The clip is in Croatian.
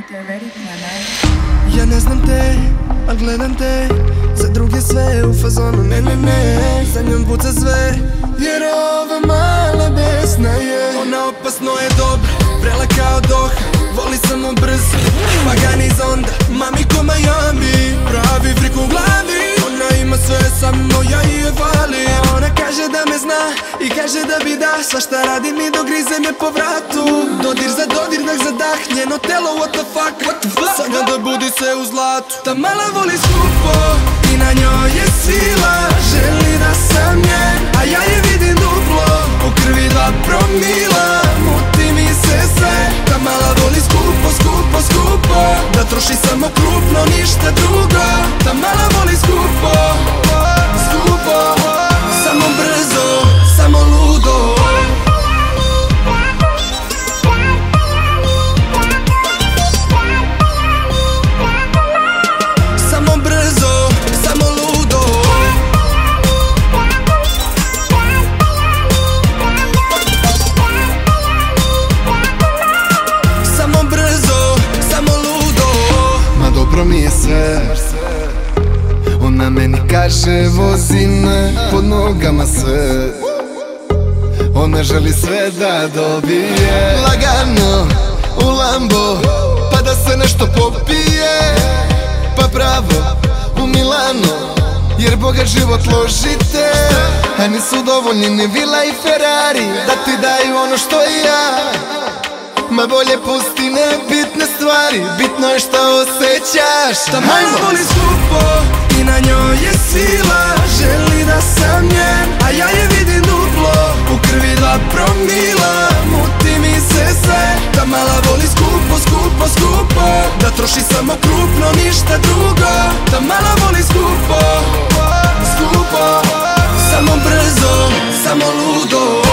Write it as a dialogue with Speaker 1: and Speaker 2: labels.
Speaker 1: Ja ne znam te, a gledam te. Za druge sve u fazonu ne, ne, ne. Za njom puca sve, jer ova mala besna je. Ona opasno je dobra, vrela kao Doha. Voli samo brzo, pa ga niz onda. Mami ko Miami, pravi frik u glavi. Ona ima sve, samo ja je valim. Ona kaže da me zna i kaže da bi da. Svašta radi mi dogrize me po vratu. Dodir za dodir, dah za dah. Njeno telo, what the fuck, sada da budi se u zlatu. Ta mala voli skupo i na njoj je sila. Želi da sam njen, a ja je vidim duplo. U krvi 2 promila, muti mi se sve. Ta mala voli skupo, skupo, skupo. Da troši samo krupno, ništa drugo. Ta mala voli skupo, skupo. Samo brzo, samo ludo. Samo brzo, samo ludo. Samo brzo, samo ludo.
Speaker 2: Ma dobro mi je sve. Ona meni kaže vozi me pod nogama sve. Ona želi sve da dobije. Lagano u Lambo, pa da se nešto popije. Pa bravo u Milano, jer bogat život ložite. A nisu dovoljni ni vila i Ferrari da ti daju ono što i ja. Ma bolje pusti nebitne stvari, bitno je šta osjećaš.
Speaker 1: Ta mala voli skupo i na njoj je sila. Želi da sam njen, a ja je vidim duplo. U krvi 2 promila, muti mi se sve. Ta mala voli skupo, skupo, skupo. Da troši samo krupno, ništa drugo. Ta mala voli skupo, skupo. Samo brzo, samo ludo.